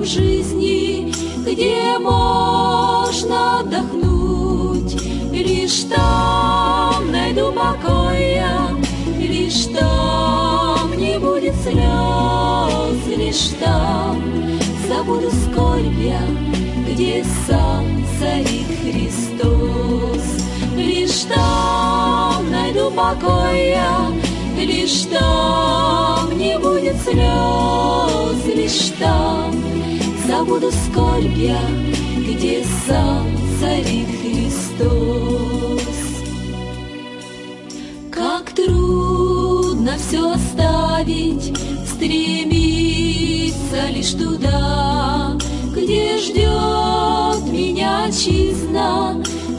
в жизни, где можно отдохнуть. Лишь там найду покоя, лишь там не будет слез, лишь там забуду скорбь я, где сам царит Христос. Лишь там найду покоя, лишь там не будет слез, лишь там забуду скорбь я, где сам царит Христос. Как трудно все оставить, стремиться лишь туда, где ждет меня отчизна,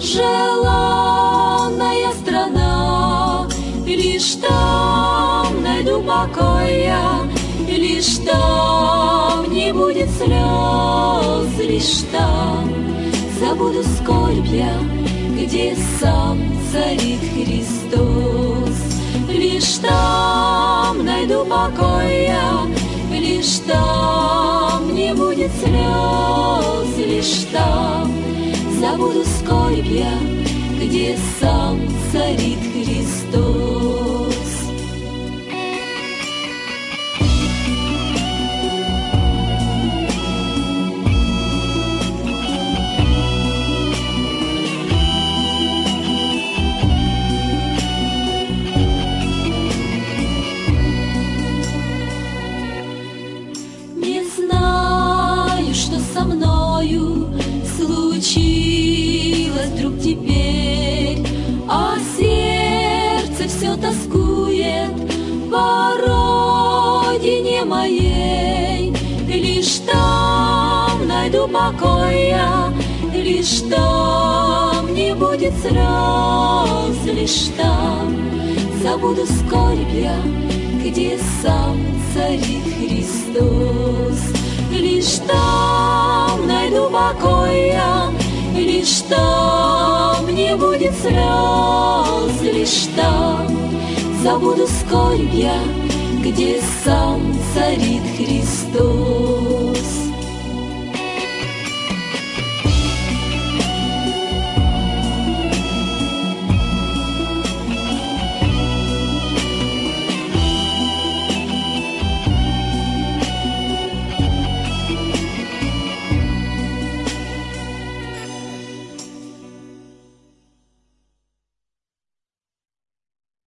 желанная страна. Лишь там найду покоя, лишь там не будет слез, лишь там забуду скорбь я, где сам царит Христос. Лишь там найду покоя, лишь там не будет слез, лишь там забуду скорбь я, где сам царит Христос. Не знаю, что со мною случилось вдруг теперь, а сердце все тоскует по родине моей. Лишь там найду покоя, лишь там не будет слез, лишь там забуду скорбь я, где сам царит Христос. Лишь там найду покоя, лишь там не будет слез, лишь там забуду скорбь я, где сам царит Христос.